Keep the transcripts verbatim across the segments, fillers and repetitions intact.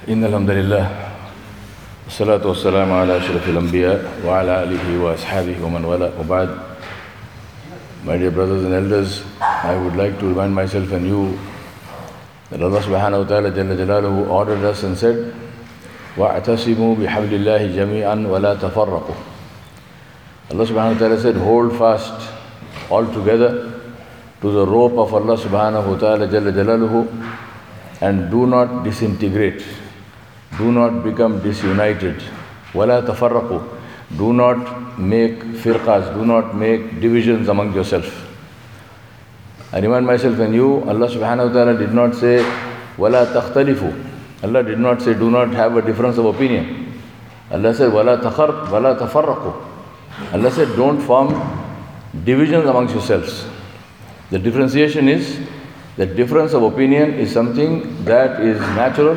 إن الحمد لله والصلاة والسلام على أشرف الأنبياء وعلى آله وأصحابه ومن والاه وبعد. My dear brothers and elders, I would like to remind myself and you that Allah subhanahu wa ta'ala Jalla Jalaluhu ordered us and said, وَاعْتَصِمُوا بِحَبْلِ اللَّهِ جَمِيعًا وَلَا تَفَرَّقُوا. Allah subhanahu wa ta'ala said, hold fast all together to the rope of Allah subhanahu wa ta'ala Jalla Jalaluhu and do not disintegrate. Do not become disunited. وَلَا تَفَرَّقُوا. Do not make firqas, do not make divisions among yourself. I remind myself and you, Allah subhanahu wa ta'ala did not say, وَلَا تَخْتَلِفُوا. Allah did not say, do not have a difference of opinion. Allah said, وَلَا تَخَرْ وَلَا تَفَرَّقُوا. Allah said, don't form divisions amongst yourselves. The differentiation is, the difference of opinion is something that is natural,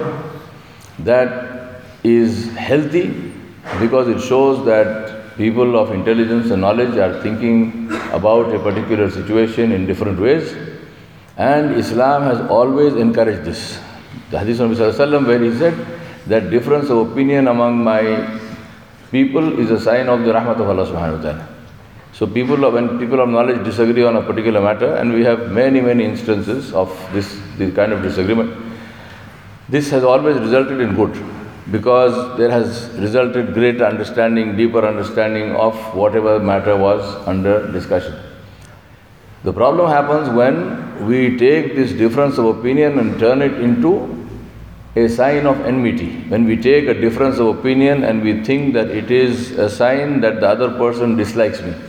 that is healthy, because it shows that people of intelligence and knowledge are thinking about a particular situation in different ways. And Islam has always encouraged this. The Hadith of Nabi Sallallahu Alaihi Wasallam, where he said that difference of opinion among my people is a sign of the rahmat of Allah subhanahu wa ta'ala. So people, when people of knowledge disagree on a particular matter, and we have many, many instances of this, this kind of disagreement, this has always resulted in good, because there has resulted greater understanding, deeper understanding of whatever matter was under discussion. The problem happens when we take this difference of opinion and turn it into a sign of enmity. When we take a difference of opinion and we think that it is a sign that the other person dislikes me.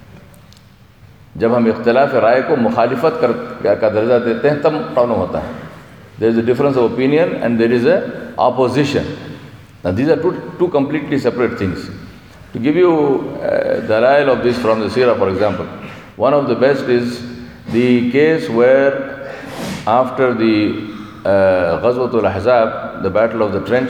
जब हम इख्तिलाफ राय को मुखालिफत का दर्जा देते हैं तब problem होता है. There is a difference of opinion and there is a opposition. Now these are two, two completely separate things. To give you uh, the dalail of this from the seerah, for example, one of the best is the case where after the uh, Ghazwatul Ahzab, the battle of the trench,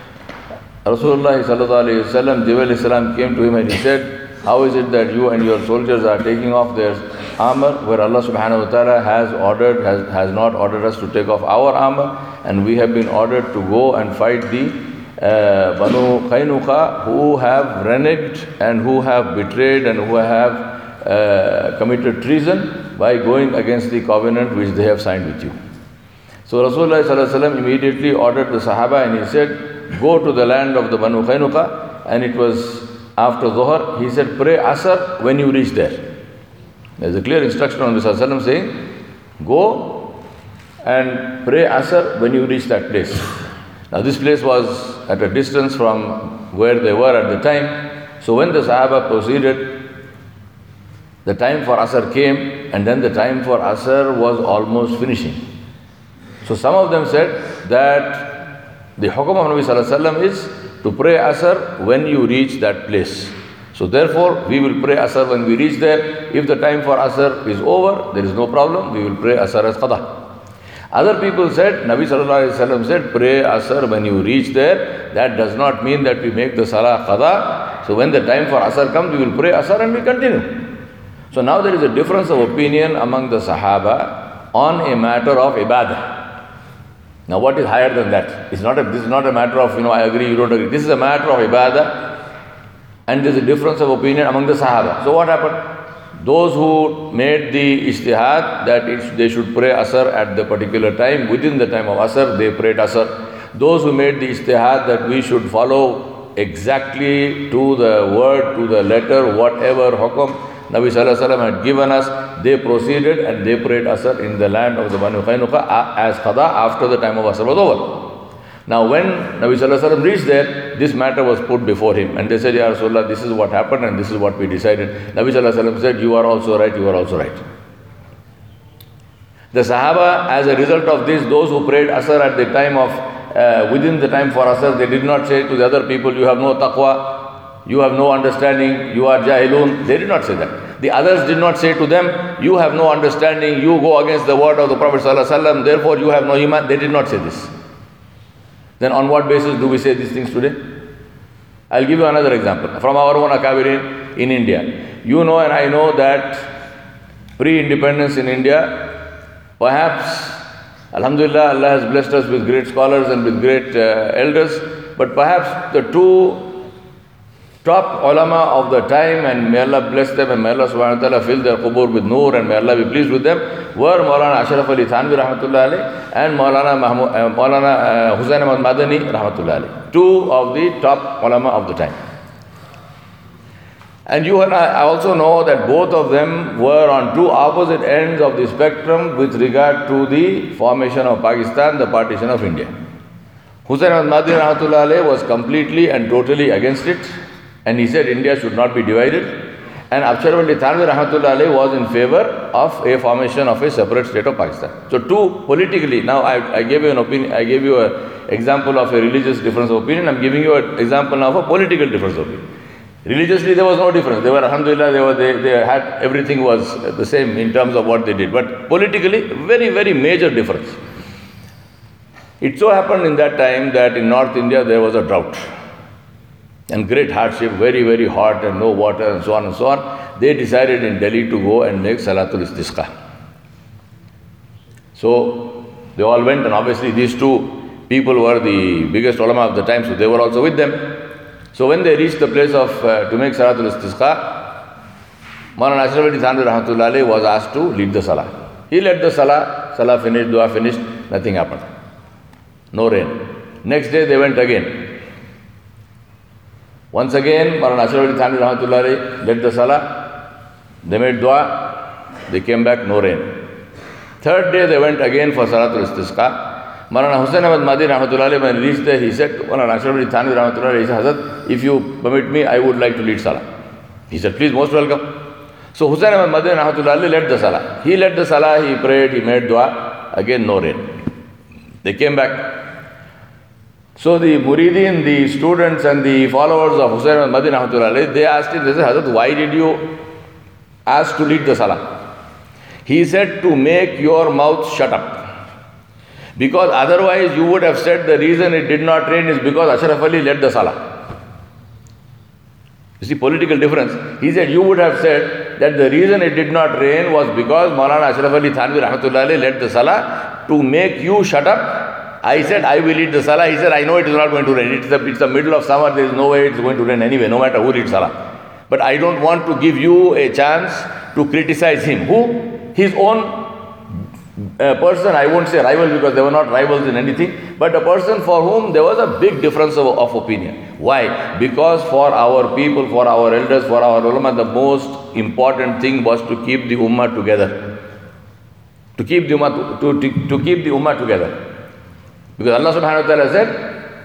Rasulullah sallallahu alayhi wa sallam, Jibreel alayhi salam came to him and he said, how is it that you and your soldiers are taking off their armor, where Allah subhanahu wa ta'ala has ordered, has, has not ordered us to take off our armor, and we have been ordered to go and fight the uh, Banu Qaynuqa, who have reneged and who have betrayed and who have uh, committed treason by going against the covenant which they have signed with you. So Rasulullah sallallahu alaihi wasallam immediately ordered the Sahaba and he said, go to the land of the Banu Qaynuqa, and it was after Dhuhr. He said, pray Asr when you reach there. There is a clear instruction on Nabi Sallallahu Alaihi Wasallam saying, go and pray Asr when you reach that place. Now this place was at a distance from where they were at the time. So when the Sahaba proceeded, the time for Asr came, and then the time for Asr was almost finishing. So some of them said that the hukum of Nabi Sallallahu Alaihi Wasallam is to pray Asr when you reach that place. So therefore, we will pray Asr when we reach there. If the time for Asr is over, there is no problem, we will pray Asr as Qada. Other people said, Nabi Sallallahu Alaihi Wasallam said, pray Asr when you reach there. That does not mean that we make the Salah Qada. So when the time for Asr comes, we will pray Asr and we continue. So now there is a difference of opinion among the Sahaba on a matter of Ibadah. Now what is higher than that? It's not a, this is not a matter of, you know, I agree, you don't agree. This is a matter of Ibadah. And there is a difference of opinion among the Sahaba. So what happened? Those who made the ijtihad that it, they should pray Asr at the particular time, within the time of Asr, they prayed Asr. Those who made the ijtihad that we should follow exactly to the word, to the letter, whatever hukum Nabi Sallallahu Alaihi Wasallam had given us, they proceeded and they prayed Asr in the land of the Banu Qaynuqa as Qada after the time of Asr was over. Now when Nabi Sallallahu Alaihi Wasallam reached there, this matter was put before him, and they said, Ya Rasulullah, this is what happened and this is what we decided. Nabi Sallallahu Alaihi Wasallam said, you are also right, you are also right. The Sahaba, as a result of this, those who prayed Asr at the time of, uh, within the time for Asr, they did not say to the other people, you have no taqwa, you have no understanding, you are jahilun. They did not say that. The others did not say to them, you have no understanding, you go against the word of the Prophet Sallallahu Alaihi Wasallam, therefore you have no iman. They did not say this. Then on what basis do we say these things today? I'll give you another example. From our own Akabirin in India. You know and I know that pre-independence in India, perhaps Alhamdulillah, Allah has blessed us with great scholars and with great uh, elders, but perhaps the two top ulama of the time, and may Allah bless them and may Allah subhanahu wa ta'ala fill their qubur with noor and may Allah be pleased with them, were Maulana Ashraf Ali Thanvi rahmatullah alayh and Maulana, Mahmud, uh, Maulana uh, Hussain Ahmad Madani rahmatullah alayh. Two of the top ulama of the time. And you and I also know that both of them were on two opposite ends of the spectrum with regard to the formation of Pakistan, the partition of India. Hussain Ahmad Madani rahmatullah alayh was completely and totally against it. And he said India should not be divided. And Ashraf Ali Thanvi rahmatullah alayhi was in favor of a formation of a separate state of Pakistan. So two politically, now I, I gave you an opinion, I gave you an example of a religious difference of opinion. I'm giving you an example now of a political difference of opinion. Religiously there was no difference. They were, alhamdulillah, they were they, they had everything was the same in terms of what they did. But politically, very, very major difference. It so happened in that time that in North India there was a drought. And great hardship, very, very hot and no water and so on and so on. They decided in Delhi to go and make Salatul Istisqa. So they all went, and obviously these two people were the biggest ulama of the time, so they were also with them. So when they reached the place of uh, to make Salatul Istisqa, Maulana Ashraf Ali Thanvi rahmatullah alayhi was asked to lead the Salah. He led the Salah, Salah finished, Dua finished, nothing happened. No rain. Next day they went again. Once again, Maulana Ashraf Ali Thanvi rahmatullah alayhi led the Salah, they made Dua, they came back, no rain. Third day they went again for Salatul Istisqa. Maulana Hussain Ahmad Madani rahmatullah alayhi, when he reached there, he said to Maulana Ashraf Ali Thanvi rahmatullah alayhi, he said, Hazrat, if you permit me, I would like to lead Salah. He said, please, most welcome. So Hussain Ahmad Madani rahmatullah alayhi led the Salah. He led the Salah, he prayed, he made Dua, again no rain. They came back. So the muridin, the students and the followers of Hussain Ahmad Madani rahmatullah alayhi, they asked him, they said, Hazrat, why did you ask to lead the Salah? He said, to make your mouth shut up. Because otherwise you would have said the reason it did not rain is because Ashraf Ali led the Salah. You see, political difference. He said, you would have said that the reason it did not rain was because Maulana Ashraf Ali Thanvi rahmatullah alayhi led the Salah. To make you shut up, I said, I will lead the Salah. He said, I know it is not going to rain. It's the, it's the middle of summer. There is no way it's going to rain anyway, no matter who leads Salah. But I don't want to give you a chance to criticize him. Who? His own uh, person. I won't say rival because they were not rivals in anything. But a person for whom there was a big difference of, of opinion. Why? Because for our people, for our elders, for our ulama, the most important thing was to keep the ummah together. To keep the ummah, to, to, to keep the ummah together. Because Allah subhanahu wa ta'ala said,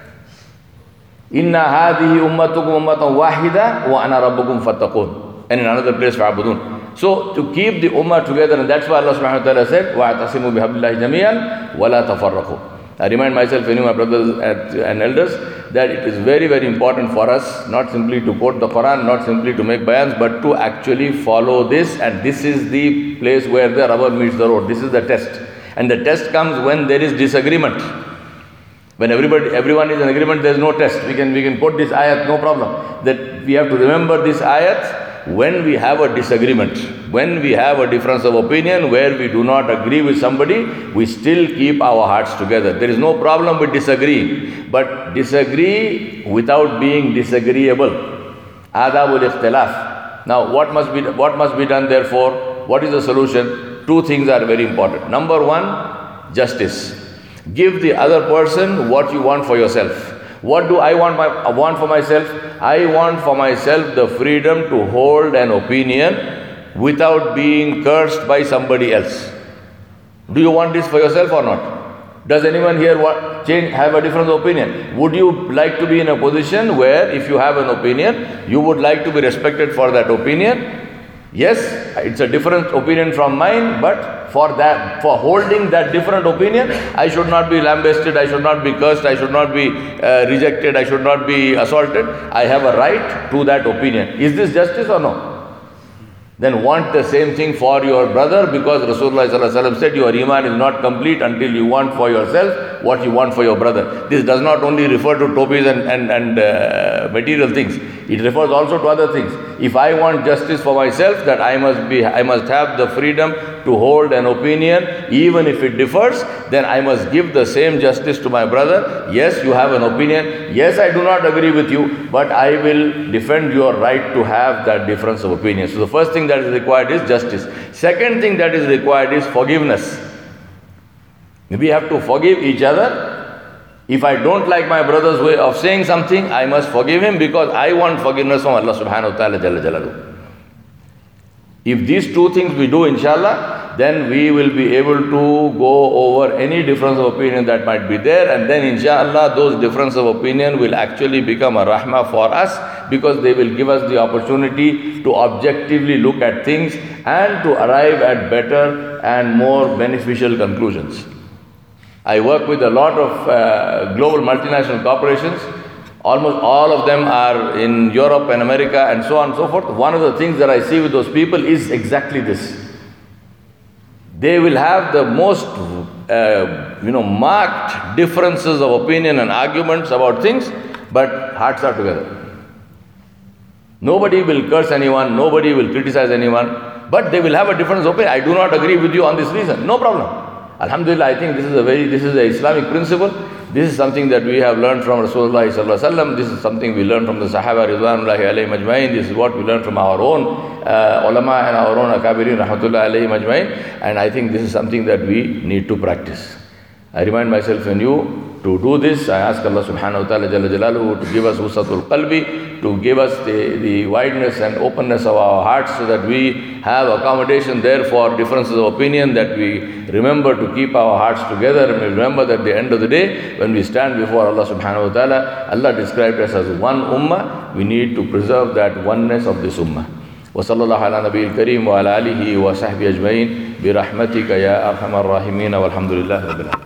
Inna hadihi ummatukum ummatan wahida wa ana rabbukum fattaqun. And in another place, fa'abudun. So, to keep the ummah together, and that's why Allah subhanahu wa ta'ala said, وَاعْتَصِمُوا بِحَبْلِ اللَّهِ جَمِيعًا وَلَا تَفَرَّقُوا. I remind myself, any of my brothers and elders, that it is very, very important for us not simply to quote the Quran, not simply to make bayans, but to actually follow this. And this is the place where the rubber meets the road. This is the test. And the test comes when there is disagreement. When everybody, everyone is in agreement, there is no test. We can, we can quote this ayat, no problem. That we have to remember this ayat when we have a disagreement. When we have a difference of opinion, where we do not agree with somebody, we still keep our hearts together. There is no problem with disagreeing. But disagree without being disagreeable. Adabul ikhtilaf. Now, what must be, what must be done therefore? What is the solution? Two things are very important. Number one, justice. Give the other person what you want for yourself. What do I want, my, want for myself? I want for myself the freedom to hold an opinion without being cursed by somebody else. Do you want this for yourself or not? Does anyone here want, change, have a different opinion? Would you like to be in a position where if you have an opinion, you would like to be respected for that opinion? Yes, it's a different opinion from mine, but for that, for holding that different opinion, I should not be lambasted, I should not be cursed, I should not be uh, rejected, I should not be assaulted. I have a right to that opinion. Is this justice or no? Then want the same thing for your brother, because Rasulullah sallallahu alaihi wasallam said your iman is not complete until you want for yourself what you want for your brother. This does not only refer to topis and, and, and uh, material things. It refers also to other things. If I want justice for myself, that I must be, I must have the freedom to hold an opinion, even if it differs, then I must give the same justice to my brother. Yes, you have an opinion. Yes, I do not agree with you, but I will defend your right to have that difference of opinion. So the first thing that is required is justice. Second thing that is required is forgiveness. We have to forgive each other. If I don't like my brother's way of saying something, I must forgive him because I want forgiveness from Allah subhanahu wa ta'ala jalla jalaluhu. If these two things we do, inshallah, then we will be able to go over any difference of opinion that might be there, and then inshallah those differences of opinion will actually become a rahmah for us, because they will give us the opportunity to objectively look at things and to arrive at better and more beneficial conclusions. I work with a lot of uh, global multinational corporations. Almost all of them are in Europe and America and so on and so forth. One of the things that I see with those people is exactly this. They will have the most uh, you know, marked differences of opinion and arguments about things, but hearts are together. Nobody will curse anyone, nobody will criticize anyone, but they will have a difference of opinion. I do not agree with you on this reason. No problem. Alhamdulillah, I think this is a very, this is an Islamic principle. This is something that we have learned from Rasulullah sallallahu alaihi wasallam. This is something we learned from the Sahaba Ridwanullahi alayhim ajma'in. This is what we learned from our own uh, ulama and our own akabirin rahmatullahi alayhim ajma'in. And I think this is something that we need to practice. I remind myself and you to do this. I ask Allah subhanahu wa ta'ala jalla jalaluhu to give us wusatul qalbi, to give us the, the wideness and openness of our hearts, so that we have accommodation there for differences of opinion, that we remember to keep our hearts together, and we remember that at the end of the day, when we stand before Allah subhanahu wa ta'ala, Allah described us as one ummah. We need to preserve that oneness of this ummah. وصلى الله على نبي الكريم وعلى آله وصحبه أجمعين برحمتك يا أرحم الراحمين والحمد لله رب العالمين.